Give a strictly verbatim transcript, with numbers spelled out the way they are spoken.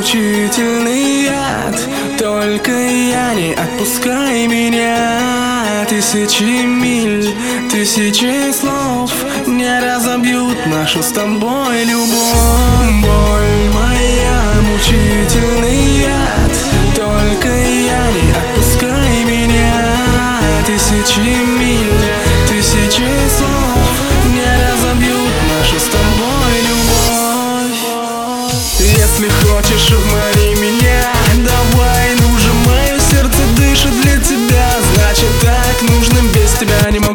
мучительный яд. Только я, не отпускай меня. Тысячи миль, тысячи слов не разобьют нашу с тобой любовь. Боль моя, мучительный яд. Только я, не отпускай меня. Тысячи миль, тысячи слов не разобьют нашу с тобой любовь. Если хочешь, обмани меня, давай, ну же, мое сердце дышит для тебя. Значит так нужно, без тебя не могу.